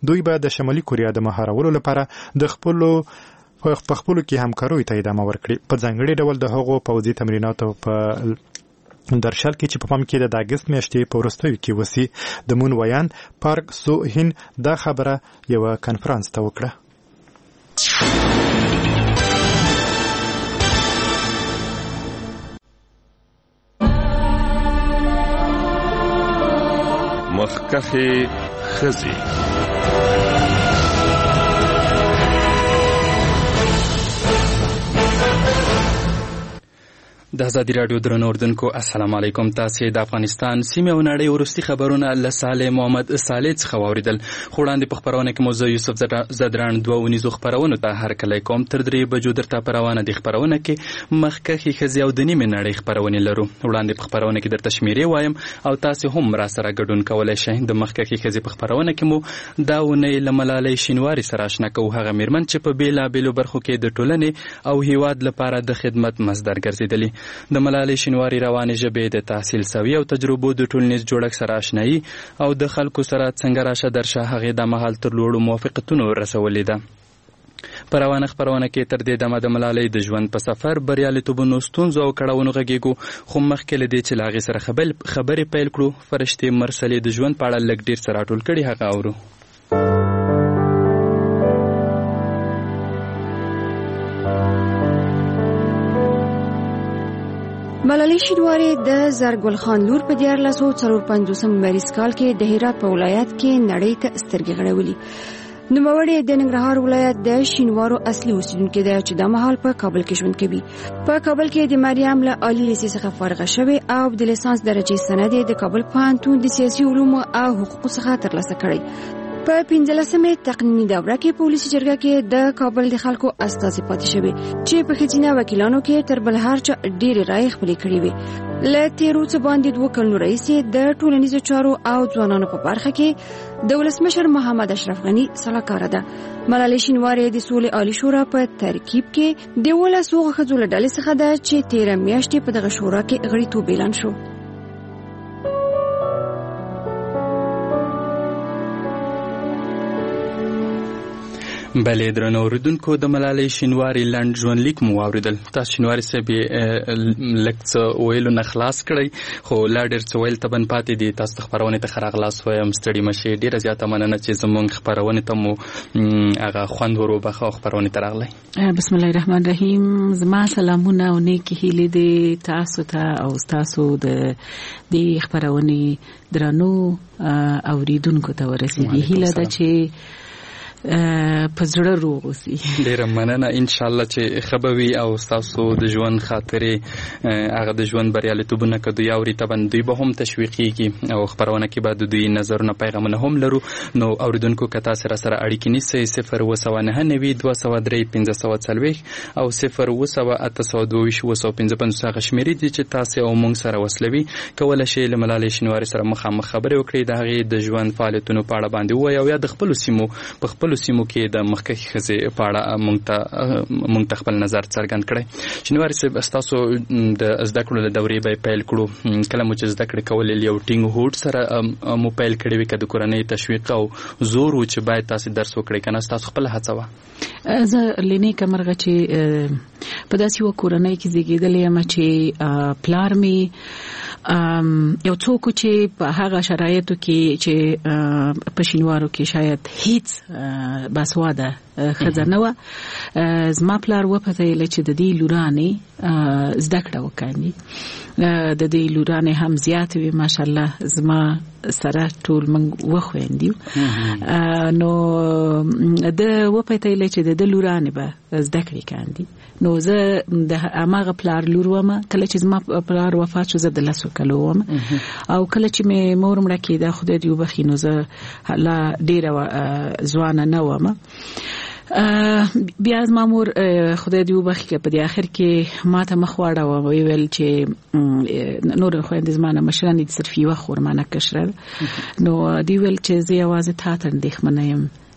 دوی به د شمالي کوریا د مهارولو لپاره د خپلو کې همکاروي ته ادامه ورکړي. په ځانګړي ډول د هغو پوځي تمریناتو په درشل کې چې په پام کې د اګست میاشتې په وروستیو کې وسی د مون ویان پارک سو هین دا خبره یو کانفرنس ته وکړه. مخکخي خزي د ازادي راډیو درنو اوردونکو السلام علیکم. تاسو د افغانستان سیمه او نړۍ ورستي خبرونه له صالح محمد صالح څخه واوریدل. وړاندې په خبرونه کې موضوع یوسف زدران دوه ونیزو خبرونه ته هر کله کوم تر 3 بجو درته پروانه د خبرونه کې مخکخي خزي او د نیمه نړۍ خبرونه لرو. وړاندې په خبرونه کې درته شمیرې وایم او تاسو هم را سره ګډون کولای شئ. د مخکخي خزي په خبرونه کې مو دا ونې لملالۍ شینواری سره آشنا کوو. هغه میرمن چې په بیلا بیلو برخو کې د ټولنې او هیواد لپاره د خدمت مصدر ګرځیدلی. د ملالۍ شینواری روانې ژبې د تحصیل سوي او تجربو د ټولنیز جوړښت سره آشنایي او د خلکو سره څنګه راشه درشه هغې د مهال تر لوړو موافقتونو رسولې ده. په روانه خبرونه کې تر دې دمه د ملالۍ د ژوند په سفر بریالیتوبونو ستونزو او کړاوونو غږیږو، خو مخکې له دې چې له هغې سره خبرې پیل کړو فرشتې مرسلې د ژوند په اړه لږ ډېر څه راټول کړي. هغه اورو. ملالۍ شینواری د زرګل خان لور په 1454 میلادي کال کې د هرات په ولایت کې نړۍ ته سترګې غړولې. نوموړی د ننګرهار ولایت د شینوارو اصلي اوسیدونکی دی چې د مهال په کابل کې ژوند کوي. په کابل کې د مریم له عالی لیسې څخه فارغه شوې او د لیسانس درجه سند د کابل پوهنتون د سیاسي علومو او حقوقو څخه ترلاسه کړی. په 15مې تقنیني دوره کې په ولسي جرګه کې د کابل د خلکو استازي پاتې شوی چې په ښځینه وکیلانو کې تر بل هر چا ډېرې رایې خپلې کړې وې. له تیرو څه باندې 2 کلونو راهیسې د ټولنیزو چارو او ځوانانو په برخه کې د ولسمشر محمد اشرف غني سلاکاره ده. ملالۍ شینواری د سولې عالی شورا په ترکیب کې د 12 ښځو له ډلې څخه ده چې 13 میاشتې په دغه شورا کې غړیتوب اعلان شو. بلې درنو اوریدونکو د ملالۍ شینواری لنډ ژوندلیک مو واوریدل. تاسو شینواری صاحب لږ څه ویلو نه خلاص کړئ خو لا ډېر څه ویل ته بند پاتې دي. تاسو د خپرونې ته ښه راغلاست وایم. ستړي مه شئ. ډېره زیاته مننه چې زموږ خپرونې ته مو هغه خوند ور وبخښه او خپرونې ته راغلی. بسم الله الرحمن الرحیم. زما سلامونه او نیکې هیلې دي تاسو ته او تاسو د دې خپرونې درنو اوریدونکو ته ورسېږي. هیله ده چې په زړه روغ اوسئ. ډېره مننه. انشاءالله چې ښه به وي او ستاسو د ژوند خاطرې هغه د ژوند بریالیتوبونه که دوی اوري طبعا دوی به هم تشویقیږي او خپرونه کې به د دوی نظرونه پیغامونه هم لرو. نو اوریدونکو که تاسو را سره اړیکې نیسئ 0299203 1540 او 02822 هغه شمېرې دي چې تاسو او موږ سره وصلوي. کولی شئ له ملالۍ شینواري سره مخامخ خبرې وکړئ، د هغې د ژوند فعالیتونو په اړه باندې ووایئ او یا د خپلو سیمو په خپلو سیمو کې د مخکښې ښځې په اړه موږ ته خپل نظر څرګند کړئ. شینواري صاحب ستاسو د زده کړو له دورې به پیل کړو. کله مو چې زده کړې کولې یو ټینګ هوډ سره مو پیل کړې وي که د کورنۍ تشویق او زور و چې باید تاسو درس وکړئ که نه ستاسو خپله هڅه وه؟ زه له نیکه مرغه چې په داسې یوه کورنۍ کې زیږېدلې یم چې پلار مې یو څوک چې په هغه شرایطو کې چې په شینوارو کې شاید هیڅ باسواده ښځه نه وه. زما پلار وپتیله چې د دې لورانې زده کړه وکاندي. د دې لورانې هم زیاتې وې ماشاءالله. زما سره ټول موږ وخویندي. نو د وپتیله چې د لورانې به زده کړې کاندي. نو زه د هماغه پلار لور وم. کله چې زما پلار وفات شو زه د 10 کالو وم او کله چې مې مور مړه کېده خدای دې وبخي نو زه لا ډېره ځوانه نه وم. بیا زما مور خدای دې وبخي که په دې اخر کې ما ته مخ واړوه ویل چې نور خویندې زما نه مشران دي صرف یوه خور ما نه کشره. نو دوی ویل چې زه یوازې تا ته اندېښمنه یم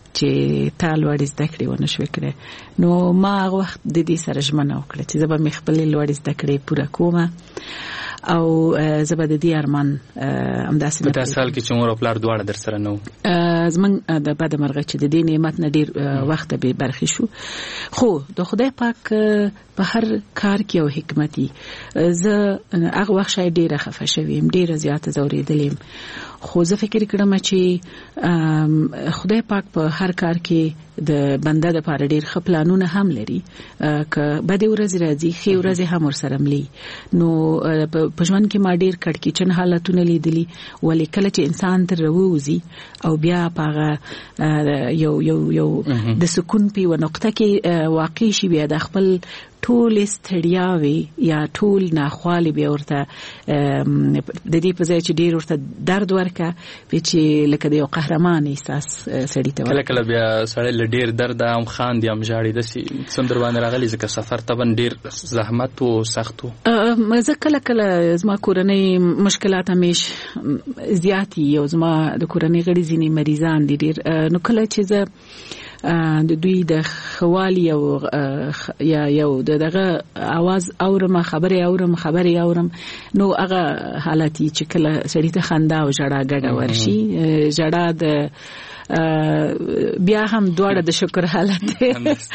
چې تا لوړې زده کړې ونه شوې کړې. نو ما هغه وخت د دې سره ژمنه وکړه چې زه به مې خپلې لوړې زده کړې پوره کوم او زه به د دې ارمان همداسې په داسې حال کې چې مور او پلار دواړه در سره نه وو. زمونږ د بده مرغه چې د دې نعمت نه ډېر وخت بې برخې شو، خو د خدای پاک په هر کار کې یو حکمت دی. زه هغه وخت شاید ډېره خفه شوې یم، ډېره زیاته ځورېدلې یم، خو زه فکر کړم چې خدای پاک په هر کار کې د بنده لپاره ډېر ښه پلانونه هم لري. که بدې ورځې راځي ښې ورځې هم ورسره ملي. نو په ژوند کې ما ډېر کړکېچن حالتونه لیدلي، ولې کله چې انسان تر راووځي او بیا په هغه یو د سکون په یوه نقطه کې واقع شي، بیا د خپل ټول ستړیاوي یا ټول ناخوالي بیا ورته د دې په ځای چې ډېر ورته درد ورکه، چې لکه د یو قهرمان احساس سړی ته کله کله بیا سړی له ډېر درده هم خاندي هم ژاړي. داسې څه در باندې راغلي؟ ځکه سفر طبعا ډېر زحمت و سخت و. زه کله کله زما کورنۍ مشکلات همیش زیات دي او زما د کورنۍ غړي ځینې مریضان دي ډېر. نو کله چې زه د دوی د خوالي او یا یو دغه आवाज اورم، خبرې اورم، نو هغه حالت چې کله سړی ته خندا او ژړا ګډه ورشي. ژړا د بیا هم دواړه د شکر حالت دی.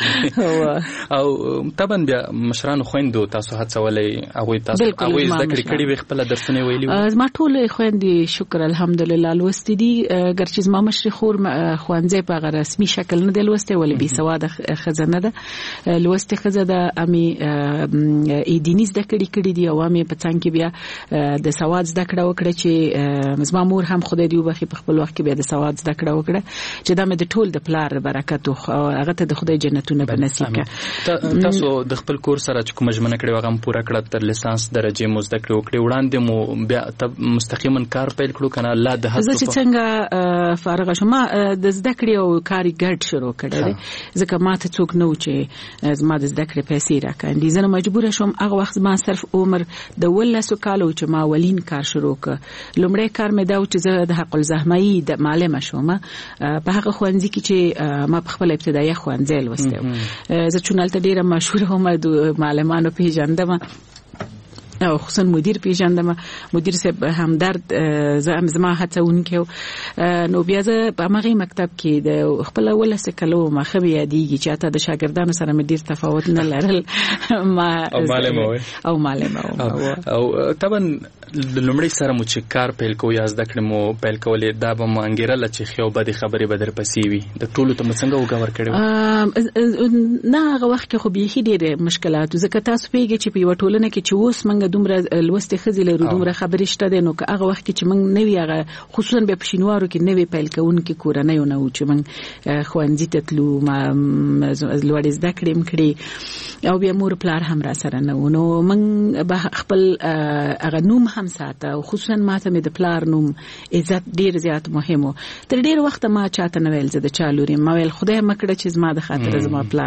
او طبعا بیا مشرانو خويندو تاسو هڅولې، هغوی تاسو هغوی زده کړې کړي وي، خپل درسونه ویلي وي؟ زما ټول خويندې شکر الحمدلله لوستې دي، ګرچې زما مشرې خور ښوونځی په هغه رسمي شکل نه دی لوستی، ولې بې سواده ښځه نه ده. لوستې ښځه ده، امې دیني زده کړې دي او امې په څنګ کې بیا د سواد زده کړه وکړه، چې زما مور هم خدای دې وبخي په خپل وخت کې بیا د سواد زده کړه وکړه، چې دا مې د ټول د پلار برکت او هغه ته د خدای جنتونه په نصیب کړه. تاسو د خپل کور سره چې کوم ژمنه کړې هغه پوره کړه، تر لیسانس درجه مو زده کړې وکړې، وړاندې مو بیا مستقیما کار پیل کړو کنه؟ الله د هڅو زه چې څنګه فارغه شوم د زده کړې او کاري ګډ شروع کړل، ځکه ما ته څوک نه و چې زما د زده کړې پیسې راکاندي. زه مجبور شوم هغه وخت ما صرف عمر د 12 کالو چې ما ولین کار شروع کړ. لومړی کار مې دا و چې زه د حق الزحمه د معلمه شوم په هغه ښوونځي کې چې ما په خپل ابتدایي ښوونځی لوستی و. زه چون هلته ډېره مشهوره وم، د معلمانو پیژندم او خصوصا مدیر پیژندم، مدیر صاحب همدرد زما هڅونکی و. نو بیا زه په همغې مکتب کې د خپل 12 کالو ما ښه یادېږي چې حتی د شاګردانو سره مې ډېر تفاوت نه لرل. او معلمه او طبعا لومړی سره مو چې کار پیل کوو یا زده کړې مو پیل کولې، دا به مو انګېرله چې ښې او بدې خبرې به در پسې وي، د ټولو ته مو څنګه وګور کړې وه؟ نه، هغه وخت کې خو بیخي ډېرې مشکلات، ځکه تاسو پوهېږئ چې په یوه ټولنه کې چې اوس موږ دومره لوستې ښځې لرو، دومره خبرې شته دی، نو که هغه وخت کې چې موږ نوي هغه خصوصا بیا په شینوارو کې نوي پیل کوونکي کورنیو نه وو چې موږ ښوونځي ته تلو، لوړې زده کړې م کړې او بیا مور پلار هم را سره نه وو، نو موږ به خپل هغه نوم هم ساته او خصوصا ما ته مې د پلار نوم عزت ډېر زیات مهم و. تر ډېر وخته ما چاته نه ویل زه د چا لور یم، ما ویل خدای مه کړه چې زما د خاطره زما پلار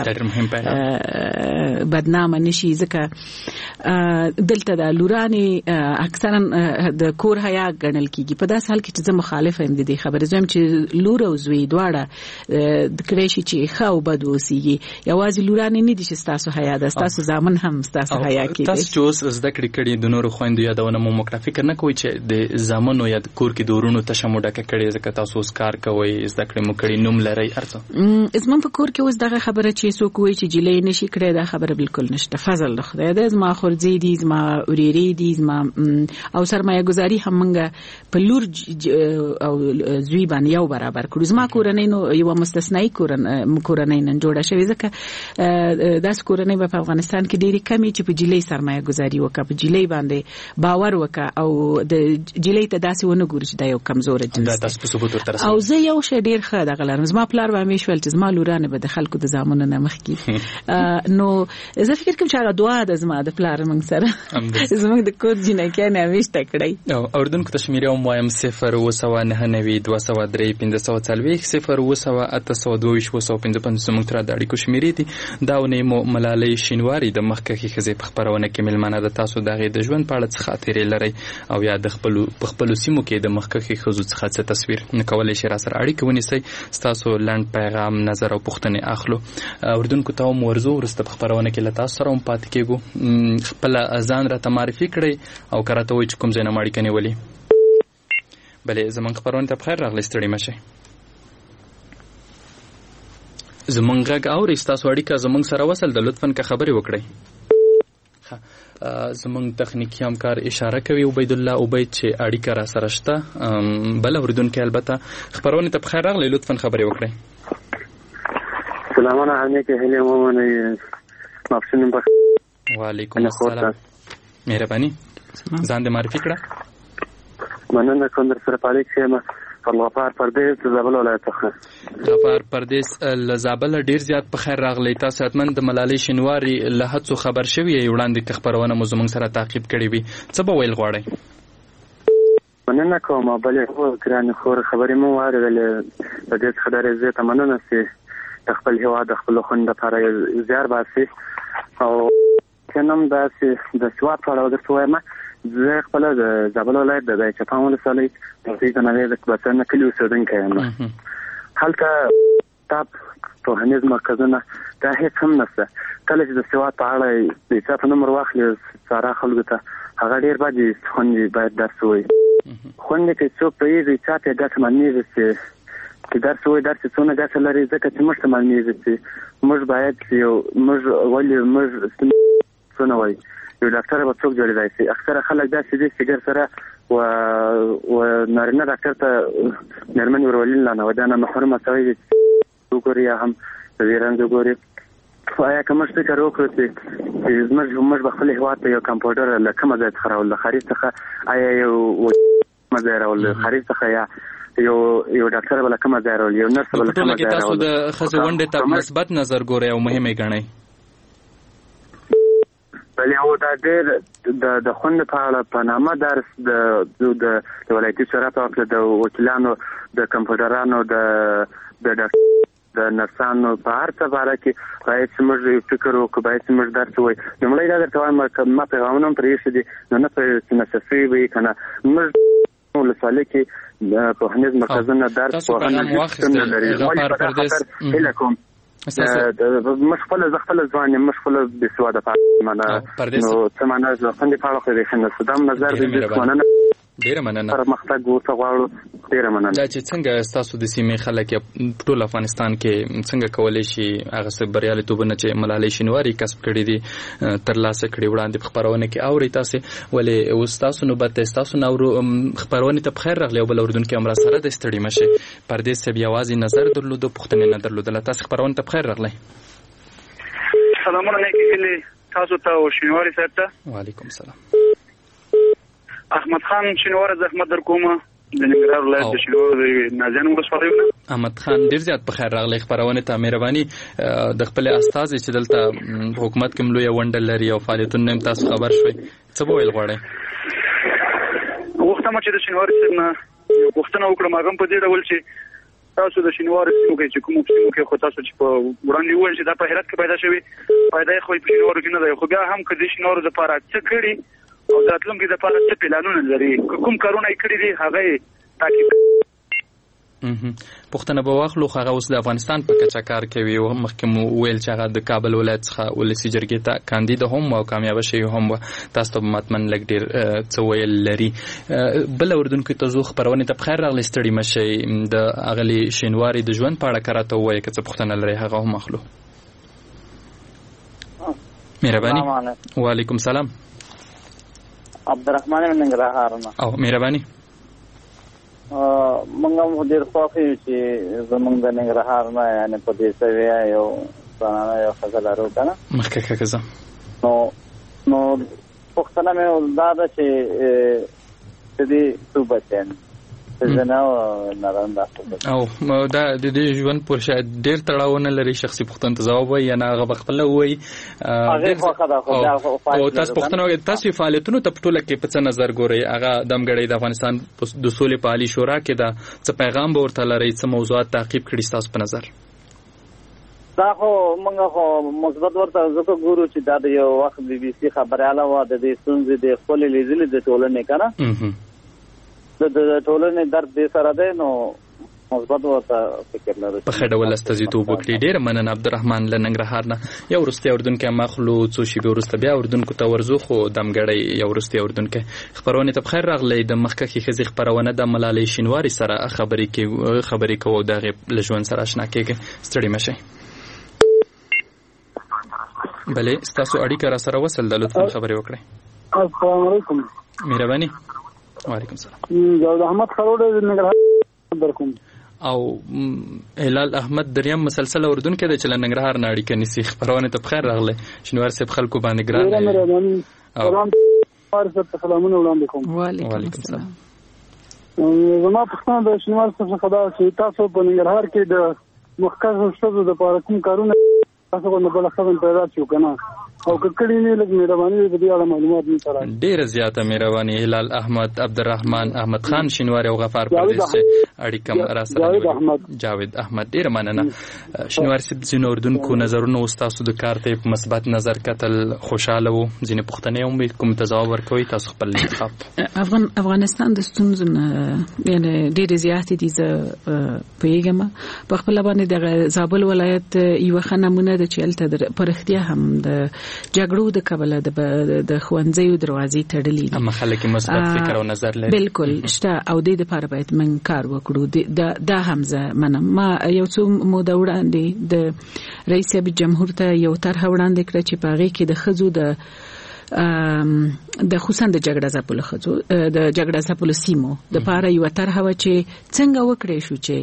بدنامه نشي، ځکه دلته د لورانې اکثرا د کور حیا ګڼل کېږي. په داسې حال کې چې زه مخالفه یم د دې خبرې، زه یم چې لور او زوی دواړه کړی شي چې ښه او بد اوسېږي، یوازې لورانې نه دي چې ستاسو حیا ده، ستاسو زامن هم ستاسو حیا کېدی. تاسو چې اوس زده کړې کړي د نورو خویندو یادونه مو وکړه، فکر نه کوئ چې د زامنو یا د کور کې د ورونو تشه مو ډکه کړې، ځکه تاسو اوس کار کوئ، زده کړې مو کړي، نوم لرئ، هر څه؟ زما په کور کې اوس دغه خبره چې څوک وایي چې جیلۍ نشي کړی، دا خبره بالکل نشته، فضل د خدای دی. زما خورځې دي، زما ورېرې دي، زما او سرمایه ګزاري هم موږ په لور او زوی باندې یو برابر کړو. زما کورنۍ نو یوه مستثنایي کورنۍ نن جوړه شوې، ځکه داسې کورنۍ به په افغانستان کې ډېرې کمې چې په جیلۍ سرمایه ګزاري وکړه، په جیلۍ باندې باور وکړه او د جیلۍ ته داسې ونه ګوري چې دا یو کمزوره جنس دی. او زه یو شی ډېر ښه دغه لرم، زما پلار به همیش ویل چې زما لورانې به د خلکو د زامنو نه مخکې. نو زه فکر کوم چې هغه دعا ده زما د پلار موږ سره. زموږ د کور جنکیان همیشته کړی. اردن کو تشمیره هم وایم 099235030 زموږ تر د اړیکو شمیرې دي. دا ونه مو ملالۍ شینواری د مخکخي خزې په خبرونه کې ملمنه د تاسو دغه د ژوند په اړه څه خاطرې لري او یا د خپل سیمو کې د مخکخي خزو څخه څه تصویر نکولای شي را سره اړیکه ونیسي. تاسو لاند پیغام نظر او پوښتنې اخلو. اردن کو ته مرزو ورسته په خبرونه کې لتا سره هم پات کېګو خپل ځان را ته معرفي کړی او کراته وای چې کوم ځای نه ماړی کني ولي. بلې زمونږ خبرونه ته بخیر راغلی ستړي مشه. زمونږ غږ اوري تاسو اړیکه زمونږ سره وصل د لطفاً که خبرې وکړئ. زمونږ تخنیکی همکار اشاره کوي عبید الله عبید چې اړیکه را سره شته. بل اوریدونکو البته خبرونه ته بخیر راغلی لطفاً خبرې وکړئ. سلامونه علیکم هله مومنه مافشنم بخ. وعلیکم السلام. مهرباني ځان دې معرفي کړه. مننه کوم در سره پالیک یم غفار پردیس زابل ولایت څخه. غفار پردیس زابل ډیر زیات په خیر راغلی. تاسو حتمن د ملالۍ شینواری له هڅو خبر شوی یې وړاندې خبرونه مو زموږ سره تعقیب کړې وي. څه به ویل غواړئ؟ مننه کوم بلې خو ګران خور خبرې مو واردلې د دې څخه درې زه مننه سي د خپل هیواد د خپل خوند لپاره زیار باسي او کنم دا سي د سواد په اړه درته وایم. زه خپل د زابل ولایت د چپاون ولسوالۍ د نوې د بسنه کلی اوسیدونکی یم. هلته تاب توهنیز مرکزونه دا هیڅ هم نشته. کله چې د سواد په اړه د چا په نمبر واخلي ساره خلکو ته هغه ډیر باندې خوندې باید درس وایي. خوندې کې څوک پوهېږي چا ته ګټه معلومېږي چې درس وایي درس څونه ګټه لري ځکه چې موږ ته معلومېږي چې موږ باید موږ ولې موږ څونه وایي یو ډاکټر به څوک جوړېدای شي. اکثره خلک داسې دي چې ګر سره و نارینه ډاکټر ته مېرمنې ورولي نه نو دا نه محرمه شوی دي وګوري یا هم د ویرانځ وګوري. آیا که موږ فکر وکړو چې موږ به خپل هېواد ته یو کمپاوډر له کومه ځای څخه راوړو له خارج څخه آیا یو کومه ځای راوړو له خارج څخه یا یو ډاکټر به له کومه ځای راوړو یو نرس به له کومه ځای راوړو. تاسو د ښځې ونډې ته مثبت نظر ګورئ او مهمې ګڼئ. بلې او دا ډېر د خوند په اړه په نامه درس د ولایتي شورا په وکړه د وکیلانو د کمپیوټرانو د نرسانو په هر څه باره کې باید چې موږ فکر وکړو باید چې موږ درس ووایو. لومړی دا درته وایم که ما پیغامونه هم پرې ایښي دي نو نه پرې نصفي به وي که نه موږ ولسوالۍ کې پوهنیز مرکزونه درس پوهنه لري. ولې په دا خاطر هیله کوم مش خپل ځوان یم مش خپل بسواده معنا نو څه معنا زه خوندې په اړه خو دې ښه صدام نظر دې مننه ډیره مننه پرمختګ ورته غواړو. ډیره مننه. دا چې څنګه ستاسو د سیمې خلک ټول افغانستان کې څنګه کولای شي هغه څه بریالیتوبونه چې ملالۍ شینواری کسب کړي دي ترلاسه کړي وړاندې په خبرونه کې اوري تاسو ولې اوس تاسو نوبت تاسو نو خبرونه ته بخیر راغلی او بل اوردونکو امر سره د ستړي مشه پردیس سب یوازې نظر درلود پښتنه نه درلود تاسو خبرونه ته بخیر راغلی. سلام علیکم تاسو ته او شینواری صاحب ته. وعلیکم السلام. احمد خان شینوار زحمت در کومه د ننګرهار ولایت د شینوار نازیان ولسوالۍ. احمد خان ډیر زیات په خیر راغلی خبرونه ته مهرباني د خپل استاد چې دلته حکومت کې ملوي ونډه لري او فعالیتونه هم تاسو خبر شوي څه ویل غواړئ؟ وخت ما چې د شینوار څخه یو پوښتنه وکړم هغه په دې ډول چې تاسو د شینوار سیمو کې چې کوم سیمو کې خو تاسو چې په وړاندې وایي چې دا په هرات کې پیدا شوی پیدا خو په شینوار کې نه دی خو بیا هم کله شینوار د لپاره څه کړی او د راتلونکي لپاره څه پلانونه لري کوم کارونه یې کړی دي هغه تاکید. پښتنه به واخلو هغه اوس د افغانستان په کچا کار کوي او مخکې ویل چې هغه د کابل ولایت څخه ولسی جرګې ته کاندید هم او کامیاب شي هم تاسو ته مطمئن لګ ډیر څه ویل لري. بل اوردونکو ته زو خبرونه ته بخیر راغلی ستړي مشه د اغلی شینواری د ژوند په اړه کراته وایي که څه پښتنه لري هغه هم اخلو. مهرباني. وعلیکم السلام. عبدالرحمن من ننګرهار نه. او مهرباني. منګه مو ډیر خوښ یم چې زمونږ د ننګرهار نه یعنی په دې سویا یو ځانانه یو خزلارو کنه مخکې کېږه نو پښتنه مې دا ده چې دې څو بچن زنه او نارنده او دا د دې ژوند پر شاید ډیر تړاونه لري شخصي پوښتنه ته جواب وي یا هغه خپل وي او تاسو پوښتنه وکړئ تاسو فعالیتونو ته ټوله کې په څه نظر ګورئ هغه دمګړی د افغانستان د سولې په عالی شورا کې دا څه پیغام به ورته لري څه موضوعات تعقیب کړي تاسو په نظر دا خو موږ خو مثبت ورته ځکه ګورو چې دا د یو وخت بي بي سي خبرياله و د دې ستونزې د خپل لیدلې د ټولنې کنه د ټولنې درد دې سره ده نو مثبت ورته فکر لري په خډول استازیتوب وکړي ډیر مننه عبدالرحمن لننګرهار نه یو ورسته اردن کې مخلو څو شی به ورسته بیا اردن کو ته ورزو خو دمګړی یو ورسته اردن کې خبرونه ته بخیر راغلی د مخکې خزي خبرونه د ملالۍ شینواری سره خبرې کوو دغه لژوند سره آشنا کېږي ستړي مشه بله ستاسو اړیکه را سره وصل د لطفا خبرې وکړئ السلام علیکم مهرباني وعلیکم السلام جاوید احمد خروړ ننګرهار درکوم او هلال احمد دریم مسلسل اردن کې د چل ننګرهار نه اړیکه نسی خبرونه ته بخیر راغله شنوار صاحب خلکو باندې ګران سلامونه وړاندې کوم وعلیکم السلام زما پښتنه د شنوار صاحب خدا چې تاسو په ننګرهار کې د مخکښ شوزو د پاره کوم کارونه تاسو کو نه بل خبرن پیدا شو کنه او کړي نه لګ مهرباني دې په اړه معلومات نه ترا ډیر زیاته مهرباني هلال احمد عبدالرحمن احمد خان شینواری او غفار پردیس سے اړیکه را سره جاوید احمد ډیر مننه شینواری سید زینو اردن کو نظرونه استاسو د کار ته مثبت نظر کتل خوشاله وو ځینې پوښتنې هم کوم تجاوب ورکوي تاسو خپل انتخاب افغانستان د ستونزو یعنی ډیر زیاتې دي پیغام په خپل باندې د زابل ولایت یو خنمونه د چلته پر اختیار هم د جګړو د کبله د خوانځیو دروازې تړلې اما خلک مثبت فکر او نظر لري بالکل شته او د لپاره باید من کار وکړو دا همزه ما یو څو موده وړاندې د رئیس جمهور ته یو طرح وړاندې کړ چې پاغي کې د خزو د خصوصا د جګړه ځپلو خزو د جګړه ځپلو سیمو د لپاره یو طرح و چې څنګه وکړې شو چې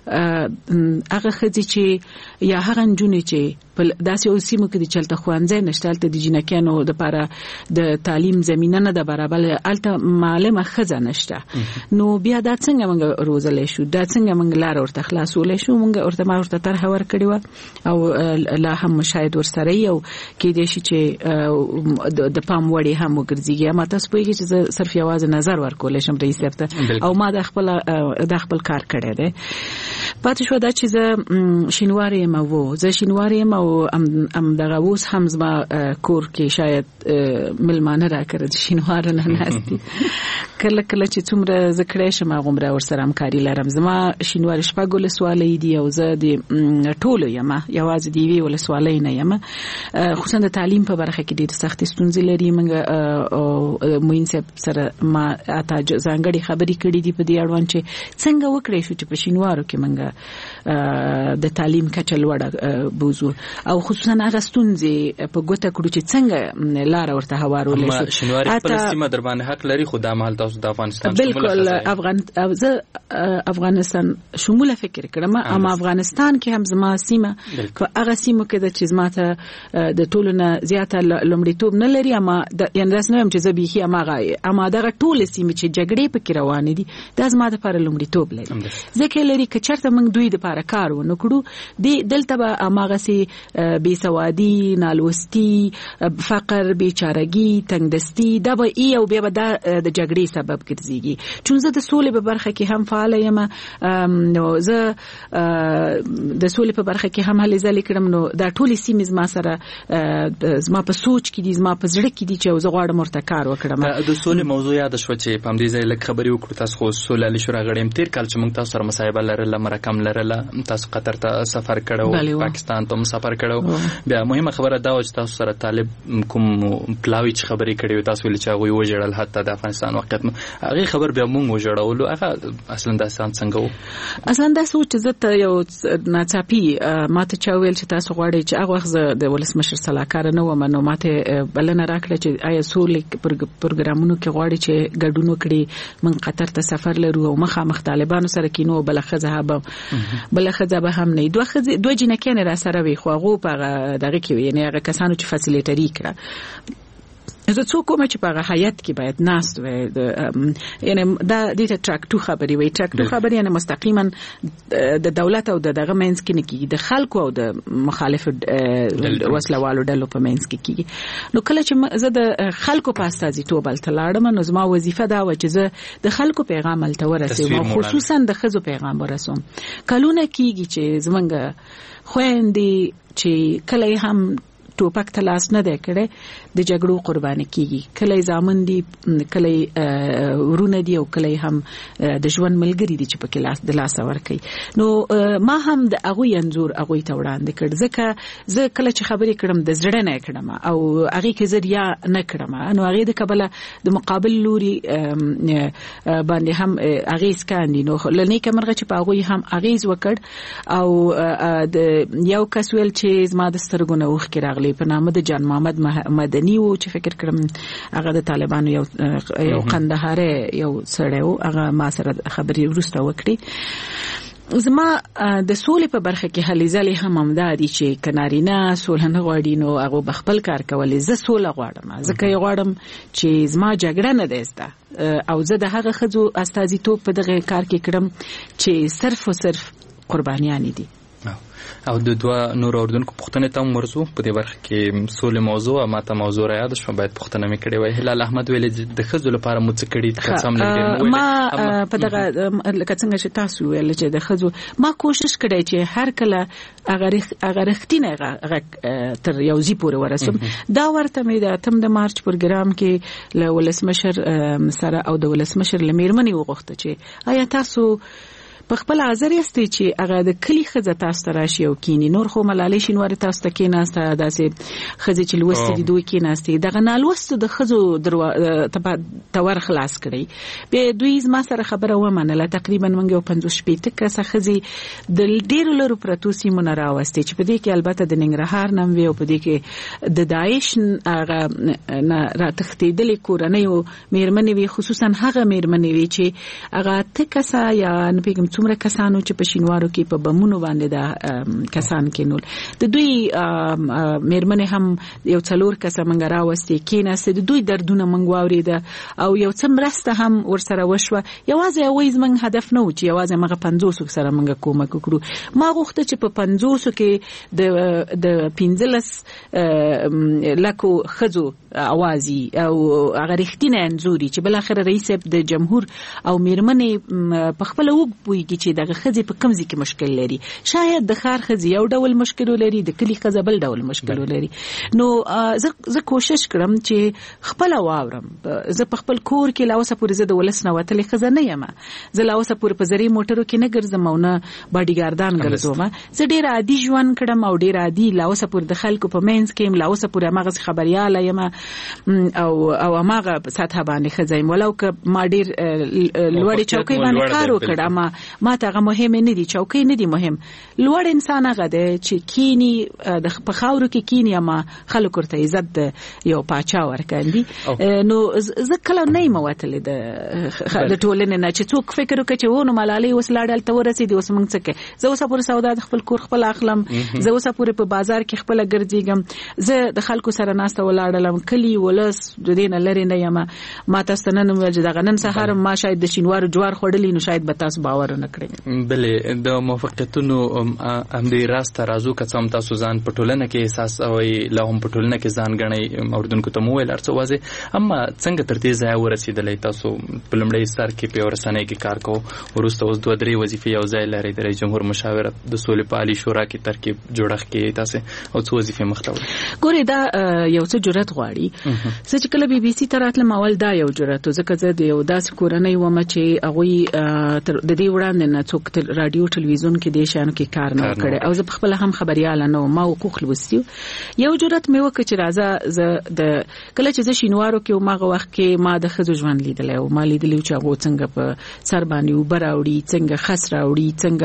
هغه خزي چې یا هغه نجونې چې په داسې اوسیمو کې د چلته خوانځي نشټالته د جنکانو د لپاره د تعلیم زمينه نه د برابر الته معلومه خزه نشته نو بیا دا څنګه موږ روزلې شو دا څنګه موږ لار ورته خلاصولې شو موږ ورته طرح ورکړی و او لا هم مشاهد ورسره یو کې د شي چې د پام وړي هم وګرځيږي ما تاسو په کې چې صرف یوازې نظر ورکول شم رئیس ته او ما د خپل کار کړی دی پاتې شو دا چې شینواری ما او ام دغه اوس هم زما کور کې شاید ملمانه راکړي شینوار نه نهستي کله چې څومره ذکر شم غومره ورسره همکاري لرم زما شینوار شپږول سوالې دي او زه د ټولو یم یوازې دی وی ول سوالې نه یم خصوصا د تعلیم په برخه کې ډېر سخت ستونزې لري موږ موین سره ما اته ځانګړي خبرې کړې دي په دې اړوند چې څنګه وکړې شو چې په شینوارو کې موږ د تعلیم کچه لوړه بوزو او خصوصا هغه ستونزې په ګوته کړو چې څنګه لار ورته هوارول شي شینواری په سیمه در باندې حق لري خو د مال تاسو د افغانستان بالکل افغانستان شموله فکر کړم اما افغانستان کې هم زما سیمه په هغه سیمه کې د چیزماته د ټولنه زیاته لومړیتوب نه لري اما یعنی راس نه هم چې زبېخي اما دغه ټول سیمه چې جګړې پکې روان دي د زما د لپاره لومړیتوب لري ځکه لري چې چرته موږ دوی د لپاره کار ونکړو دلته به اماغه سي بي سوادي نالوستي فقر بیچارهګي تنگدستي دا به او به د جګړې سبب ګرځيږي چون زه د سولې په برخه کې هم فعال یم نو زه د سولې په برخه کې هم هلې ځلې کړم نو دا ټولې سیمې زما سره زما په سوچ کې دي زما په زړه کې دي چې زه غواړم ورته کار وکړم د سولې موضوع یاد شو چې په دې ځای لکه خبرې وکړو تاسو خو سولې لې شورا غړیم تیر کال چې موږ تاسو سره مصاحبه لرله مرکم لرله تاسو قطر ته سفر کړو پاکستان ته سفر کړو بیا مهمه خبره دا و چې تاسو سره طالب کوم پلاوی چې خبرې کړې تاسو ویل چې هغه وژړل حتی د افغانستان وخت هغه خبر بیا موږ وژړول هغه اصلا د اسان څنګه و اصلا دا سوچ زه ته یو ناڅاپي ماته چا ویل چې تاسو غواړئ چې هغه وخت د ولسمشر صلاحکار نه و منو ماته بلنه راکړه چې آیا سولې پروګرامونو کې غواړي چې ګډون وکړي من قطر ته سفر لرو او مخامخ طالبانو سره کینو بلخزه به هم نه دوه جنکان را سره وي خو هغه په دغه کې یعنی هغه کسانو چې فاسیلیټری کړه زه څوک کوم چې په حیات کې باید ناست وي یعنی دا د ټراکټو خبري وي ټراکټو خبري یعنی مستقیما د دولت او دغه مینس کې نه کیږي د خلکو او د مخالف وسلوالو ډلو په مینس کې کیږي نو کله چې زه د خلکو په استازیتوب لاړم نو زما وظیفه دا و چې زه د خلکو پیغام الته ورسوم خصوصا د ښځو پیغام ورسوم کلونه کیږي چې زمونږ خويندې چې کله هم ټوپک تلاس نه دی کړي د جګړو قرباني کیږي کله زامن دي کله ورونه دي او کله هم د ژوند ملګری دي چې په کلاس د لاس ور کوي نو ما هم د اغوی انزور اغوی ته وړاندې کړ ځکه زه کله چې خبرې کړم د زړه نه کړم او هغه کې زریا نه کړم نو هغه د قبله د مقابل لوري باندې هم هغه سکاندي نو لنی کمرغه چې په اغوی هم هغه وکړ او د یو کس ویل چې زما د سترګو اوخ کې راغلی په نامه د جان محمد مدني و چې فکر کړم هغه د طالبانو یو قندهار یو سړیو هغه ما سره خبرې ورسته وکړي زما د سولې په برخه کې هلې ځلې هم همداري چې کنارینه سولې نه غواړي نو هغه بخپل کار کولی زه سوله غواړم ځکه یې غواړم چې زما جګړه نه ده زده او زه د هغه ښځو استازیتوب په دغه کار کې کړم چې صرف او صرف قربانیان دي او د دوه نور اردوونکو پوښتنې ته مرزو په دې برخه کې سولې موضوع ماته موضوع را یاد شوه باید پوښتنه مې کړې وای هلال احمد ویل د خزو لپاره مو څه کړی قسم لګې ما په دغه لکه څنګه چې تاسو ویل چې د خزو ما کوشش کړی چې هر کله هغه رښتینه تر یو ځای پورې ورسم دا ورته مې د اتم د مارچ پروګرام کې له ولسمشر سره او د ولسمشر لمیرمنې وغوښته چې آیا تاسو په خپل حاضر یاستئ چې هغه د کلی ښځه تاسو ته راشي او کینی نور خو ملالۍ شینواري تاسو ته کېناسته داسې ښځې چې لوستې دي دوی کېناستې دغه نالوستو د ښځو تور خلاص کړی بیا دوی زما سره خبره ومنله تقریبا موږ یو 50 کسه ښځې د ډېرو لرو پرتو سیمو نه راوستې چې په دې کې البته د ننګرهار نوم وي او په دې کې د داعش هغه راتښتېدلې کورنیو میرمنې وي خصوصا هغه میرمنې وي چې هغه ته کسه یا نه پیږم څومره کسانو چې په شینوارو کې په بمونو باندې دا کسان کېنول د دوی میرمنې هم یو 4 کسه منګ راوستي کېناسته د دوی دردونه منګ واورېده او یو څه مرسته هم ورسره وشوه یوازې هغوی زموږ هدف نه و چې یوازې مغه 500 سره منګ کومک وکړو ما غوښته چې په 500 کې د 15 لکو ښځو اوازي او هغه رښتینه انځوري چې بل اخر رئیس د جمهور او میرمنې په خپل وګ چې دغه خزي په کمزې کې مشکل لري شاید د خار خزي یو ډول مشکل لري د کلی خزه بل ډول مشکل لري نو زه کوشش کړم چې خپل واورم زه په خپل کور کې لاوسه پورې زه د ولس نه وتلې خزه نه یم زه لاوسه پورې په زری موټرو کې نه ګرځم او نه باډي ګاردان ګرځوم زه ډیر عادي ژوند کړم او ډیر عادي لاوسه پورې د خلکو په مینس کې لاوسه پورې مغز خبرياله یم او ماغه ساته باندې خزه یم ولو که ما ډیر لوړی چوکۍ باندې کار وکړم ما ته هغه مهم نه دي چوکۍ نه دي مهم لوړ انسان هغه دی چې کینی د په خاورو کې کینی اما خلک ورته عزت یو پاچا ورکاندي نو زه کله نه موتلې د ټولنې نه چې څوک فکر وکړي چې ونه ملالۍ وسلاړل ته ورسېدي اوس موږ څه کوي زه اوس پورې سودا د خپل کور خپل اخلم زه اوس پورې په بازار کې خپل ګرځېږم زه د خلکو سره ناسته ولاړلم کلی ولس د دې نه لري نه یم ما تاسو نن د غنن سهار ما شاید د شینوار جوار خړلې نو شاید به تاسو باور نه کړی بلې د موافقتونو همدې راسته رازو که څم تاسو ځان په ټولنه کې احساس او لا هم په ټولنه کې ځان غنئ اوردونکو ته مو ویل ارڅ وازه اما څنګه تر دې ځای ورسېدلې تاسو په لمړی سر کې په ورسنۍ کې کار کوو ورسته اوس 2-3 وظیفې یو ځای لري د رئیس جمهور مشاور د سولې په عالی شورا کې ترکیب جوړښت کې تاسو او څو وظیفې مختوي ګورې دا یو څه جرأت غواړي چې کله بي بي سي تراتله ماول دا یو جرأت ځکه زه د یو داسې کورنۍ ومه چې هغه د دې وړاندې نه څوک رادیو ټلویزیون کې د شانو کې کار نه کړي او زه په خپل هم خبرياله نه ما حقوق لوستیو یو جرأت مې وکړ چې راځه زه د کله چې زه شینوارو کې ماغه وخت کې ما د خزو ژوند لیدل او ما لیدل چې هغه څنګه په سر باندې وبراوړي څنګه خس راوړي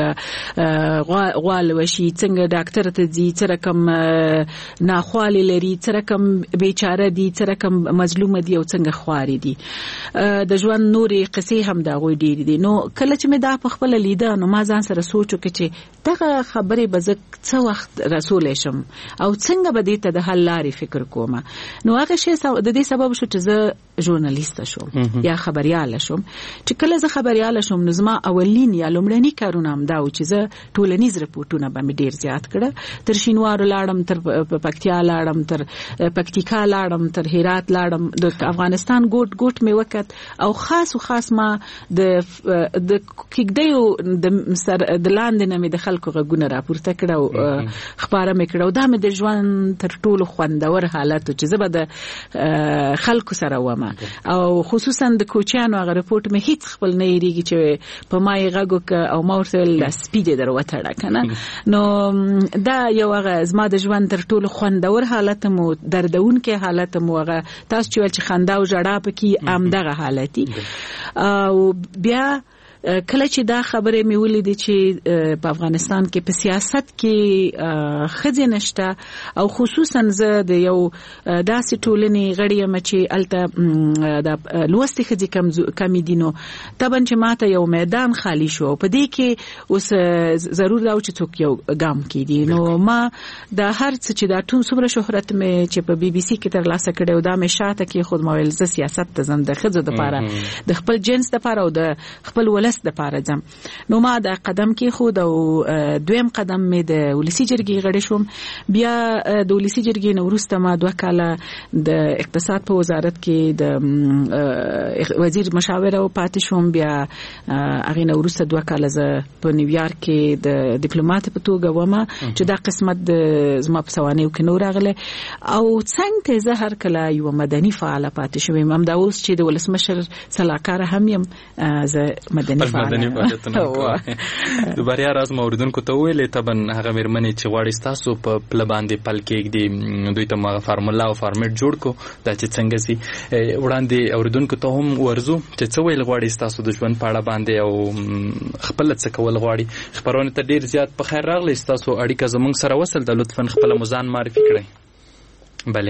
څنګه غوال وشي څنګه ډاکټر ته ځي څه رقم ناخوالي لري څه رقم بیچاره سره دي څه رقم مظلوم دي او څنګه خواري دي د ژوند نورې قصې هم دا غوي ډېری دي. نو کله چې مې دا په خپل لیده نو ما ځان سره سوچو کې چې دغه خبرې به زه څه وخت رسول شم او څنګه به دې ته د حل لارې فکر کوم. نو هغه شی د دې سبب شو چې زه ژورنالیست شوم یا خبريال شوم. چې کله زه خبريال شوم نو زما اولین یا لومړنی کارونه هم دا و چې زه ټولنیز رپورټونه به مې ډیر زیات کړه. تر شینوارو لاړم، تر پکتیا لاړم، تر پکتیکا لاړم، تر هرات لاړم، د افغانستان ګوټ ګوټ مې وکړ او خاص ما د کېږدیو د لاندې نه مې د خلکو غږونه راپورته کړه او خبره مې کړه. دا مې د ژوند تر ټولو خوندور حالت چې زه به د خلکو سره وم او خصوصا د کوچیانو هغه رپورټ مې هیڅ خپل نه یریږي چې په ما یې غږ او ما ورته سپیډ در وتړه کنه. نو دا یو هغه زما د ژوند تر ټولو خوندور حالت مو دردونکې حالت مو هغه تاسو چې خندا او ژړا پکې امدغه حالتي. او بیا کله چې دا خبره مې ولیدې چې په افغانستان کې په سیاست کې ښځې نشته او خصوصا زه د یو داسې ټولنې غړی یم چې الته د لوستې ښځې کمې دي نو طبعا چې ماته یو میدان خالی شو په دې کې اوس ضرور دا چې څوک یو ګام کړي. نو ما دا هر څه چې دا ټول څومره شهرت مې چې په بي بي سي کې ترلاسه کړی او دا مې شاته کې خود مویل ز سیاست ته زم د ښځو لپاره د خپل جنس لپاره او د خپل ولس د پاره ځم. نو ما دا قدم کې خود او دویم قدم مې د ولسی جرګې غړې شوم. بیا د ولسی جرګې نو وروسته ما 2 کاله د اقتصاد په وزارت کې د وزیر مشاوره او پاتې شوم. بیا هغه نو وروسته 2 کاله ز په نیویارک کې د ډیپلوماټ په توګه ومه چې دا قسمت زما په سوانیو کې نور راغله او څنګه زه هر کله یو مدني فعال پاتې شوم. هم دا اوس چې د ولسمشر صلاحکار هم یم زه مدني فعالیتونه کوي. د بریا راز موردونکو ته ویلې تبن هغه مېرمنې چې غواړي تاسو په پل باندې پل کېږدي دوی ته ما فارمولا او فارمیټ جوړ کو دا چې څنګه سي وړاندې اوردونکو ته هم ورزو چې څه ویل غواړي تاسو د ژوند په اړه باندې او خپل څه کول غواړي. خبرونه ته ډیر زیات په خیر راغلی. تاسو اړیکه زموږ سره وصل د لطفاً خپل مزان معرفي کړئ. بله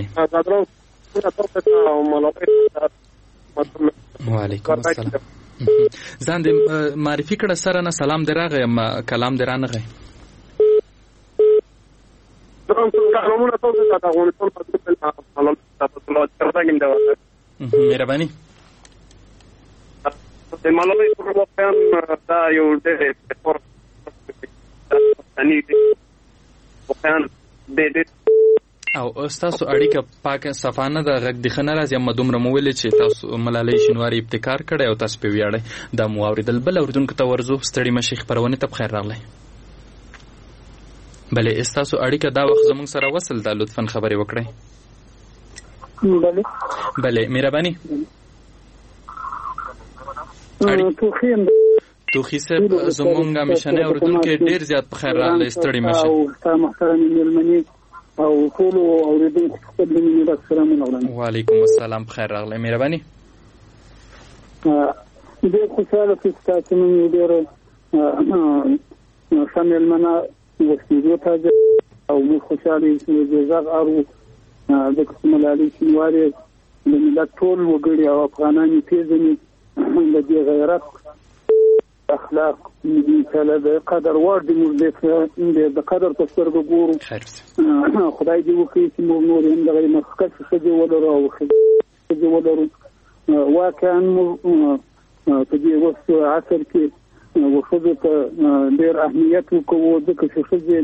وعلیکم السلام. ځان دې معرفي کړه سره نه سلام دې راغی اما کلام دې را نه غی. مهرباني د ملالۍ پر واقعان دا یو ډېر او تاسو اړیکه پاکه صفانه د غږ د خنه راځي اما دومره مو ویل چې تاسو ملالۍ شینواری ابتکار کړی او تاسو په ویاړئ دا مو اوریدل. بل اوردونکو ته ورزو ستړي مشي خبرونه ته بخیر راغلی. بله تاسو اړیکه دا وخت زموږ سره وصل ده لطفاً خبرې وکړئ. بله مهرباني. توخی صاحب زمونږ مشنه اوردونکو ډیر زیات بخیر راغلی. ستړي مشي او محترم مېلمنې او ټول اوریدونکو ته د مینې سلامونه وړاندې. وعلیکم السلام بخیر راغلی. مهرباني. ډېر خوشاله چې تاسو نن ډېر شامل منا وسیدو ته او موږ خوشاله چې زغ ارو د ملالۍ شینواری د ملت ټول وګړي او افغانان پیژني د دې غیرت اخلاق مثلا د قدر وړ د د قدر په سترګو ګورو. خدای دې وکړي چې موږ نور هم دغه مخکښ ښځې ولرو او ښځې ولرو. واقعا په دې وخت عصر کې ښځو ته ډېر اهمیت ورکوو ځکه چې ښځې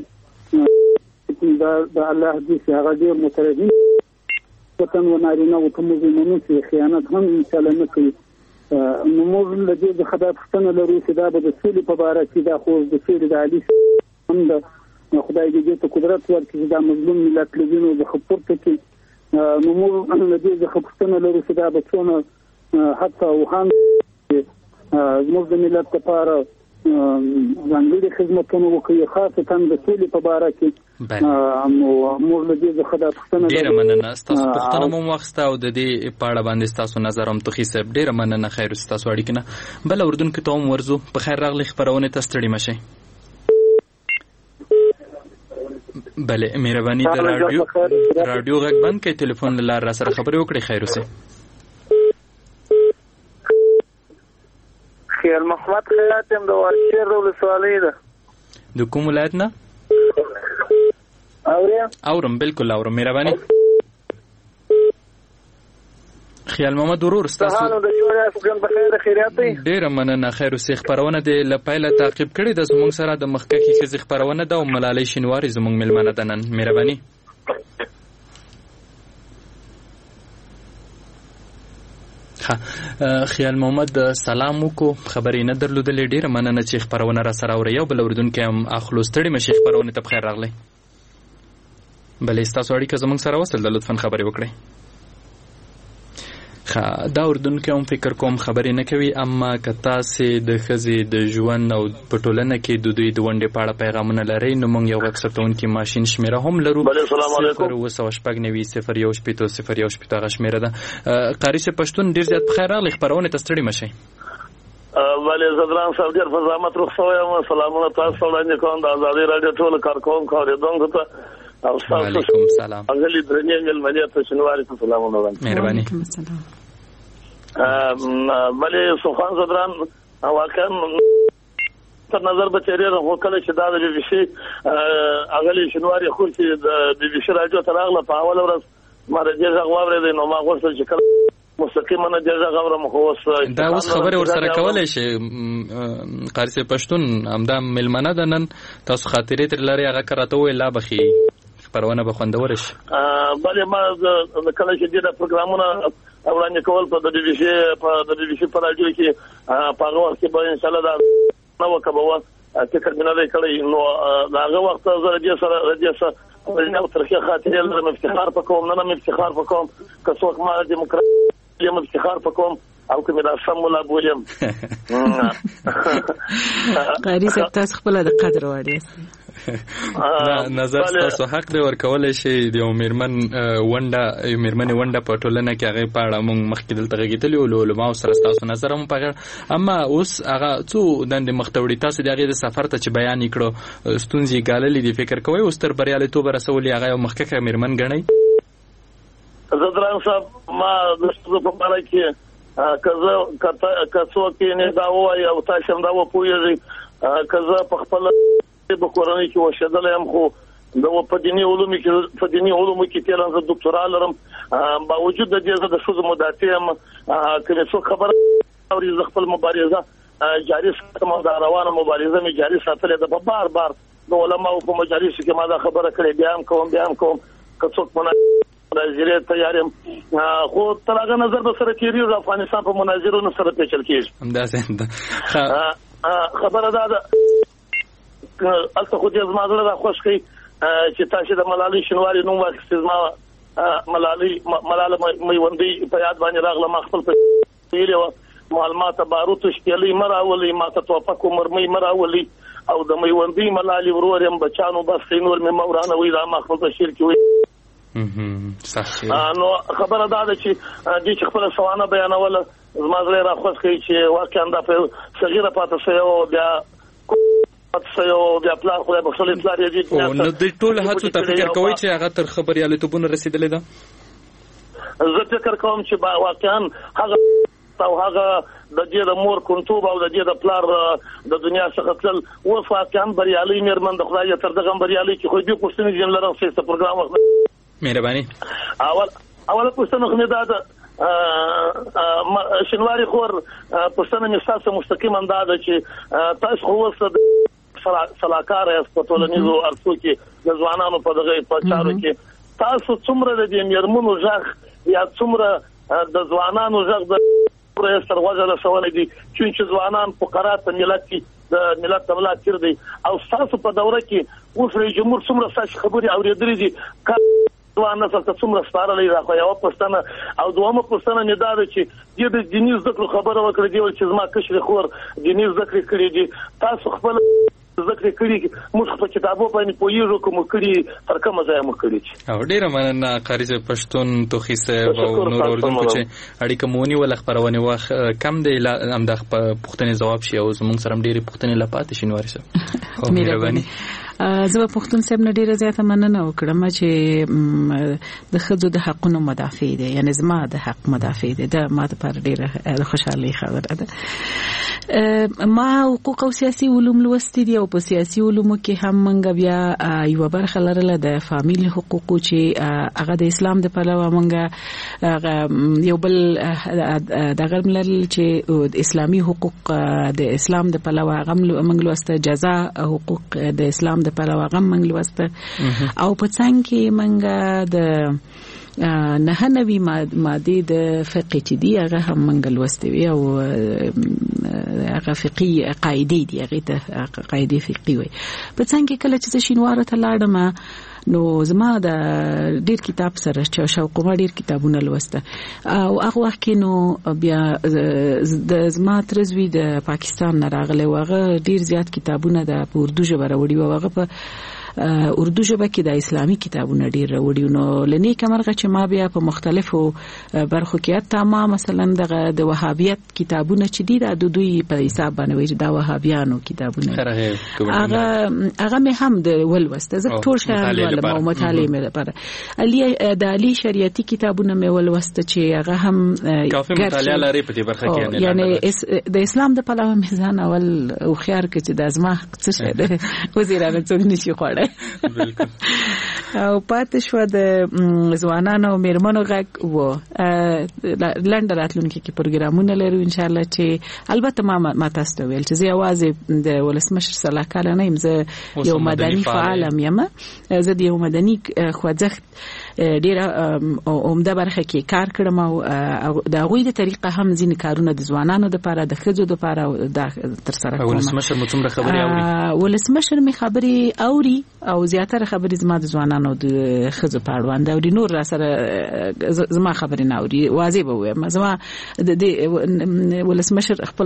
د الله دې چې هغه ډېر مترهین وطن و نارینه و ته موږ منو چې خیانت هم انشاءالله نه کوي. نو موږ له دې څخه دا پوښتنه لرو چې دا به د سولې په باره کې دا خو د سولې د عالي هم ده. خدای دې ته قدرت ورکړي چې دا مظلوم ملت له وینو څخه پورته کړي. نو موږ له دې څخه پوښتنه لرو چې دا به څونه حتی وهان زموږ د ملت لپاره ځانګړي خدمتونه وکړي خاصتا د سولې په باره کې. موږ له دې څخه دا پوښتنه ډېره مننه. ستاسو پوښتنه مو واخیسته او د دې په اړه باندې ستاسو نظر هم توخي صاحب ډېره مننه. خیر ستاسو اړیکه نه بل اردن کې ته هم ورزو. په خیر راغلی خبرونه ته ستړي مشئ. بله مهرباني د رادیو غږ بند کړئ ټلیفون له لار را سره خبرې وکړئ خیر اوسئ خیر محمد خیرات هم د ورشیر ولسوالۍ ده د کوم ولایت نه اورم بالکل اورم مهرباني خیال محمد ورور ستاسو ډیره مننه خیر اوسې خبرونه د لپایله تعقیب کړي د زموږ سره د مخکې ښځې خبرونه ده او ملالۍ شینواري زموږ مېلمانه ده نن مهرباني خیال محمد سلام وکړو خبرې نه درلودلې ډیره مننه چې خبرونه را سره اوري او بل اوریدونکو هم اخلو ستړي مشي خبرونه ته بخیر راغلی بلې ستاسو اړیکه زموږ سره وصل ده لطفا خبرې وکړئ دا اردونکو هم فکر کوم خبرې نه کوي اما که تاسې د ښځې د ژوند او په ټولنه کې د دوی د ونډې په اړه پیغامونه لرئ نو موږ یو غږ ثبتونکي ماشین شمېره هم لرو 0 هغه شمېره ده قاري صاحب پښتون ډېر زیات په خیر راغلی خپرونې ته ستړي مه شئ ولې زدران صاحب ډېر په زحمت رخصت یم سلامونه تاسو ته وړاندې کوم د ازادۍ راډیو ټولو کارکوونکو اورېدونکو ته او وعلیکم السلام اغلی درنې مېلمنې ته شینواري ته سلامونه وړاندې مهرباني بلې سوخان زدران واقعا تر نظر به تیرې خو کله چې دا د بي بي سي اغلی شینواري خو چې د بي بي سي راډیو ته راغله په اوله ورځ ما د دې غږ واورېدی نو ما غوښتل چې کله مستقیما د دې غږ اورم خو دا اوس خبرې ورسره کولای شي قاری صاحب پښتون همدا مېلمانه ده نن تاسو خاطرې تر لري هغه کراته وې لا بخي خبرونه به خوندور شي بلې ما کله چې د پروګرامونو وړاندې کول په د بي بي سي په راډیو کې په هغه وخت کې به ان شاء الله دا نو کبه فکر مې نه کړی نو هغه وخت زه دې سره نو ترخه خاطرې لرم افتخار وکوم نه افتخار وکوم که څوک ما دموکراسي افتخار وکوم او کوم دا سم ولا بولم قاری صاحب تاسو خپل د قدر وړي نظر تاسو حق دی ورکولای شي د میرمن ونده په ټولنه کې هغه په اړه موږ مخکې دلته غږیدلی او علماء سره تاسو نظر هم پغړ اما اوس هغه څو د مختوړي تاسو دغه د سفر ته چې بیان کړو ستونزې ګاللې دي فکر کوي اوس تر بریالیتوب رسولي هغه مخکې میرمن غنئ زدران صاحب ما د څه په اړه کې کڅو کې نه دا وای او تاسو هم دا وپویږي کزه په خپل په کورنۍ کې وشدل هم خو د په دیني علومو کې تیران زه ډاکټرا لرم باوجود د دې د شوز مدافع هم کله څو خبر او خپل مبارزه جاري ساتم دا روانه مبارزه می جاري ساتلې د بار د علماء په مجالس کې ما دا خبره کړې بیان کوم کڅوک مناظره تیارم خو ترغه نظر به سره کېږي د افغانستان په مناظرونو سره پیچل کېږي همداسې خبره ده البته خو دې زما زړه خوښ کړي چې تاسو د ملالۍ شینواري نوم واخیستل ما ملاله میوندی په یاد باندې راغله ما خپل په ویلو معلومات باروت شپېلې مراولي ما ته توفق مرمي مراولي او د میوندی ملالۍ ورور هم بچانو بس نور مې مورانه وې دا ما خپل تشیر کې وې نو خبره ده چې دې خپل سوانه بیانول زما زړه را خوښ کړي چې واقعا دا په صغیره پاتې شو بیا بیا پلان خو به خپل پلان یې دي نو د ټول هڅو ته فکر کوي چې هغه تر خبريالتوبونه رسیدلې ده زه فکر کوم چې واقعا هغه د دې د مور کنټوب او د دې د پلار د دنیا څخه تل او واقعا بریالي مېرمن د خدای تر دغه بریالي چې خو دې پښتني جن لرم چې پروګرام مهرباني اول پښتنه خو نه ده شینواري خور پښتنه مثال مستقیم انداز چې تاسو خو وسه صلاحکار په ټولنیزو ارڅو کې د ځوانانو په دغه پچارو کې تاسو څومره د میرمنو ځخ یا څومره د ځوانانو ځخ د پرېستر وځه د سوال دي چې ځوانان فقرات ملت کې د ملت تبلا کړ دي او تاسو په دوره کې اوس رئیس جمهور څومره ساش خبري اورېدلې دي ځوان نسل ته څومره سپارلې دا خو یو پښتنه او دومره پښتنه نه دا چې د دیني ذکر خبره وکړي دی چې زما کشر خور دیني ذکر کړی دي تاسو خپل ذکر کړی موږ په کتابو باندې پویږو کوم کړی تر کومه ځای مو کړی او ډیره مننه قاری صاحب پښتون توخي صاحب او نور اوردونکو چې اړیکه مونی ول خبرونه وخت کم دی هم د پښتنې جواب شي او زموږ سره ډیره پښتنې لپاره شینواري صاحب مهرباني زه پښتون صاحب نه ډیره زیاته مننه وکړم چې د ښځو د حقونو مدافع دي، یعنی زما د حق مدافع دي. دا ما ته پر ډیره خوشاله خبره ده. ما حقوق او سیاسي علوم لوستي دي او په سیاسي علومو کې هم منګ بیا یو برخه لرله د فامیلی حقوقو چې هغه د اسلام د پلوه منګ یو بل د غرملل چې اسلامي حقوق د اسلام د پلوه هغه منګ لوسته، جزا حقوق د اسلام د پلوه هغه منګ لوسته، او په څنګ کې منګ د نه نوی ماده د فقه چې دی هغه هم منګ لوسته وی او هغه فقهي قاعده دي، هغه ته قاعده فقهي وي. په څنګه کې کله چې شینوار ته لاړم نو زما د ډیر کتاب سره شوق ما ډیر کتابونه لوسته، او هغه وخت کې نو بیا د زما ترزوی د پاکستان نه راغله، هغه ډیر زیات کتابونه د اردو ژبه راوړي او هغه په اردو ژبه کې د اسلامي کتابونه ډیر راوړي. نو لنی کمرغه چې ما بیا په مختلفو برخو کې تا ما مثلا د وهابیت کتابونه چې دي د دوی په حساب باندې دا وهابیانو کتابونه هغه مې هم د ولوسته، زه ټول شیان ولوم او مطالعه مې لپاره د علي شریعتي کتابونه مې ولوسته چې هغه هم کافي مطالعه لري په دې برخه کې، یعنی د اسلام د پلوه میزان اول او خيار کې چې د ازما څه شه ده وزیرانو څنګه نشي خوړه او پاتې شو د ځوانانو او میرمنو غږ وو لنډ راتلونکي کې پروګرامونه لرو ان شاء الله، چې البته ما تاسو ته ویل چې زه یوازې د ولسمشر صلاح نه یم، زه یو مدني فعال یم، زه د یو مدني خوځښت ډیره عمده برخه کې کار کړم او د غوی د طریقه هم ځین کارونه د ځوانانو لپاره د ښځو لپاره تر سره کوم. ولسمشر مو څومره خبري اوري؟ ولسمشر می خبري اوري او زیاتره خبري زما د ځوانانو د ښځو په اړه وانده او نور را سره زما خبري نه اوري. واضح به وایم زما د ولسمشر خپل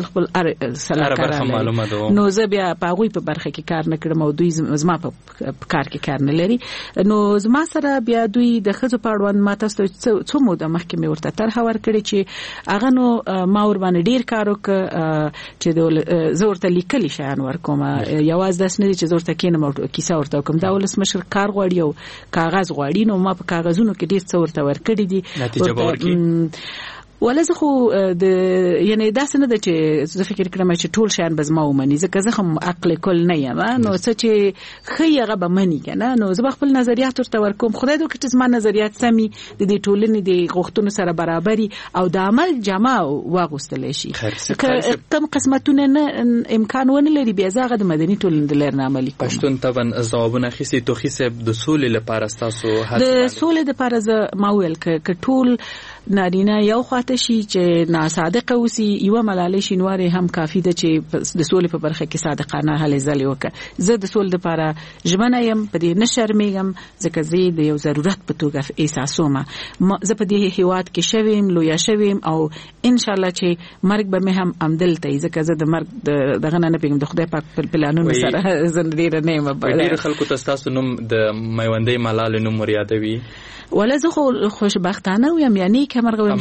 سلاکار نو زه بیا په غوی په برخه کې کار نه کړم او دوی زما په کار کې کار نه لري. نو زما سره بیا دوی د ښځو په اړوند ما تاسو ته څو موده مخکې مې ورته طرح ورکړې چې هغه نو ما ور باندې ډیر کار وکړ چې زه ورته لیکلي شیان ورکوم، یوازې داس نه چې زه ورته کینم او کیسه ورته کوم. دا ولسمشر کار غواړي او کاغذ غواړي، نو ما په کاغذونو کې ډیر څه ورته ورکړي دي. نتیجه به ورکړي ولزه خو د یعنی داسې نه ده چې زه فکر کوم چې ټول شیان به زما ومني، ځکه زه هم عقل کول نه یم، نو څه چې خې هغه به مني کنه، نو زه خپل نظریات ورته ورکوم. خدای دې چې زما نظریات سمي د دې ټولنې د غوښتنو سره برابري او د عمل جمع واغوستل شي. کم قسمتونه نه امکان ونه لري بیا زغه د مدني ټولنې د لرنه عملي کوم. پښتون طبعا ځوابونه خسي توخي صاحب د سولې لپاره تاسو د سولې لپاره زه ما ویل ک ټول نارینه یو خواته شي چې ناصادق اوسي، یو ملالۍ شینواري هم کافي ده چې د سولې په برخه کې صادقانه هلې ځلې وکړي. زه د سولې لپاره ژمنه یم، په دې نه شرمېږم، ځکه زه د یو ضرورت په توګه احساسوم. زه په دې هیواد کې شویم، لویا شویم او ان شاء الله چې مرګ به مې هم عمدلته، ځکه زه د مرګ دغه نه پیګم، د خدای پاک په پلانونو سره زندګی نه یم. ډېر خلکو ته تاسو نوم د میوندې ملالۍ نوم یادوي، ولا زه خو خوشبختانه ویم، یعنی کمرغه ویم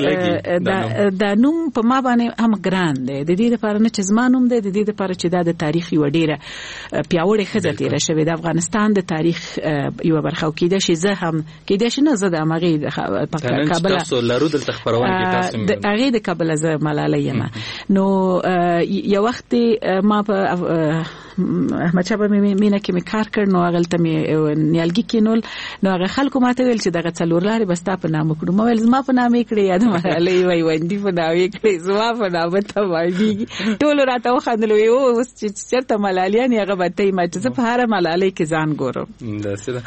چې دا نوم په ما باندې هم ګران دی. د دې لپاره نه چې زمانوم دی، د دې لپاره چې دا د تاریخ یو ډیره پیاوړې ښځه تیره شوې د افغانستان د تاریخ یو برخه او کېدای شي زه هم کېدای شي نه زه د هغې په کابل تاسو لرو دلته خبرونه کې تاسو د هغې د کابل زه ملالۍ یم. نو یو وخت ما په احمد شاه بابا مینه کې مې کار کړ، نو هغه ته مې نیالګي کینول، نو هغه خلکو ماته ویل چې دغه څلور لارې بس تا په نام کړو. ما ویل زما په نام یې کړې یا د ملالۍ وای وندي په نام یې کړې، زما په نام ته وایي. ټول راته وخندل وی او اوس چې چرته ملالیان هغه به ته ما چې په هر ملالۍ کې ځان ګورم.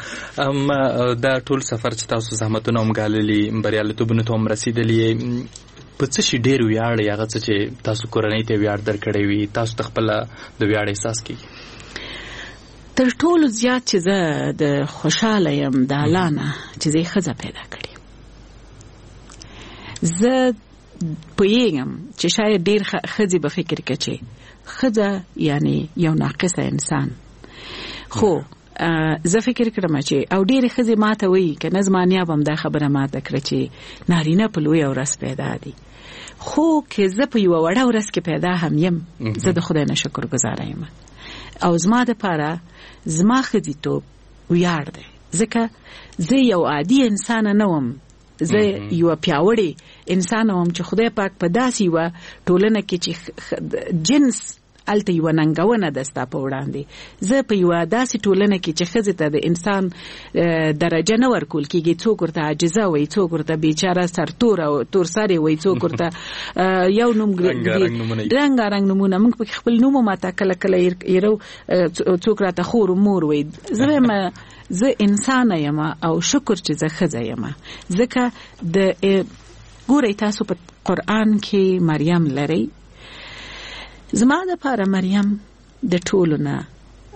دا دا ټول سفر چې تاسو زحمتونه هم ګاللي بریالیتوبونه ته هم رسیدلي، په څه شي ډېر ویاړ هغه څه چې تاسو کورنۍ ته ویاړ درکړی وي، تاسو خپل د ویاړ احساس کیږي؟ تر ټولو زیات چې زه د خوشاله یم د الله نه چې زه ښځه پیدا کړې. زه پوهیږم چې شاید ډېر ښځې به فکر کوي چې ښځه یعنی یو ناقصه انسان، خو زه فکر کړم چې او ډېرې ښځې ماته وایي که نه زما نیا به هم دا خبره ماته کړه چې نارینه په لویه ورځ پیدا دي، خو که زه په یوه وړه ورځ کې پیدا هم یم زه د خدای نه شکر ګزاره یم. او زما د پاره زما خديتوب ویاړ دی ځکه زه یو عادي انسان نه وم زه یو پیاوړی انسان وم چې خدای پاک په داسې و ټولنه کې چې جنس الته یو ننګونه دستا په وړاندې زه په یو داسې ټولنه کې چې ښځې ته د انسان درجه نه ورکول کېږي څوک ورته عاجزه وي څوک ورته بیچاره سرتور او تور سرې وي څوک ورته یو نوم رنګارنګ نومونه موږ په خپل نوم ماته کله کله یو څوک راته خور مور وي زه انسان یم او شکر چې زه ښځه یم ځکه د ګورئ تاسو په قرآن کې مریم لرئ زما د پاره مریم د ټولو نه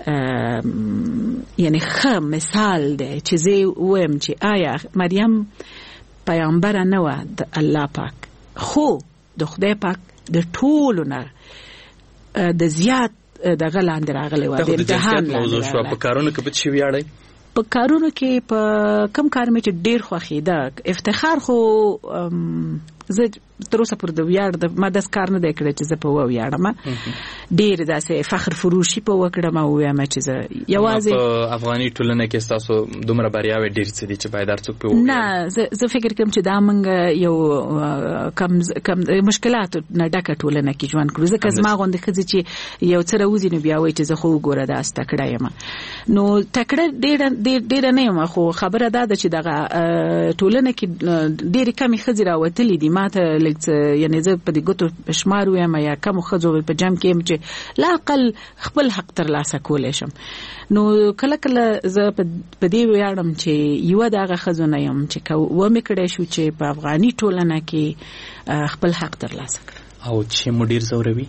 یعنی ښه مثال دی چې زه وایم چې آیا مریم پیغمبر نه و د الله پاک خو د خدای پاک د ټولو نه د زیات د غلاند راغلی و د امتحان موضوع شو په کارونو کې به شي ویاړی په کارونو کې په کم کار مې چې ډیر خوښیده افتخار خو زه تر اوسه پر د ویاړ د ما داس کار نه دی کړی چې زه په ویاړم ډیر داسې فخر فروشي په وکړم او وایم چې زه یوازې په افغاني ټولنه کې تاسو دومره بریاوې ډیر څه دي چې باید هر څوک په ویاړ نه زه فکر کوم چې دا موږ یو کم مشکلات نه ډکه ټولنه کې ژوند کړو ځکه زما غوندې ښځې چې یو څه راوځي نو بیا وایي چې زه خو وګوره دا تکړه یم نو تکړه ډېره نه یم خو خبره دا ده چې دغه ټولنه کې ډېرې کمې ښځې راوتلې دي ماته یعنی زه په دې ګوتو شمار وایم یا کمو ښځو په جمع کې یم چې لا اقل خپل حق ترلاسه کولی شم نو کله کله زه په دې ویاړم چې یوه د هغه ښځو نه یم چې ومې کړی شو چې په افغاني ټولنه کې خپل حق ترلاسه کړم او چې مو ډېر ځوروي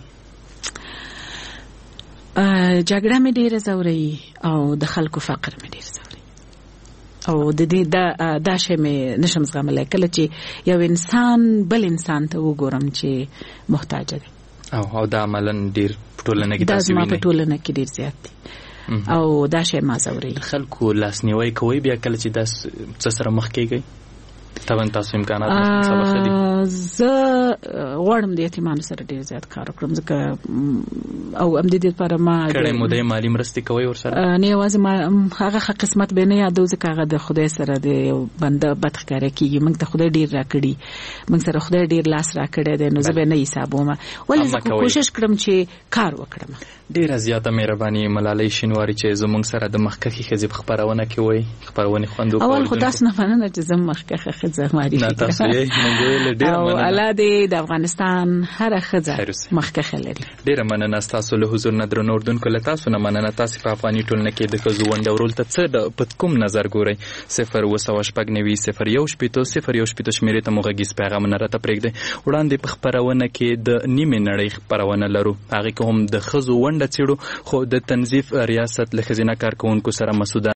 جګړه مې ډېره ځوروي او د خلکو فقر مې ډېر ځوروي او د دې دا شی مې نشم زغملی کله چې یو انسان بل انسان ته وګورم چې محتاج دی او دا عملاً ډېر په ټولنه کې دا زما په ټولنه کې ډېر زیات دی او دا شی ما ځوروي خلکو لاسنیوی کوئ بیا کله چې دا څه سره مخ کېږئ طبعا تاسو امکانات سبا خدي زه غواړم د یتیمانو سره ډیر زیات کار وکړم ځکه او ام دې لپاره ما کړه مو د مالی مرستې کوي ورسره نه یوازې ما هغه قسمت به نه یادو ځکه هغه د خدای سره د بنده بدخکاره کیږي موږ ته خدای ډیر راکړي موږ سره خدای ډیر لاس راکړي دی نو زه به نه حسابوم ولې زه کوشش کړم چې کار وکړم ډیره زیاته مهرباني ملالۍ شینواری چې زموږ سره د مخکخي خزب خبرونه کوي خبرونه خوندو اول خداس نه مننه چې زم مخکخه خزه معرفي نه تاسو یې منګول ډیر مننه او الاده د افغانستان هر خزه مخکخه لري ډیره مننه تاسو له حضور نه درنو اردوونکو له تاسو نه مننه تاسو په افغاني ټولنه کې د خزو ونډه ورول ته څه د پدکوم نظر ګورئ 0 شمیرې ته موږ پیغام نه راته پرېږدئ وړاندې په خبرونه کې د نیمه نړۍ خبرونه لرو هغه کوم د خزو ونډه چېړو خو د تنظیف ریاست له خزینه کارکونکو سره مسعود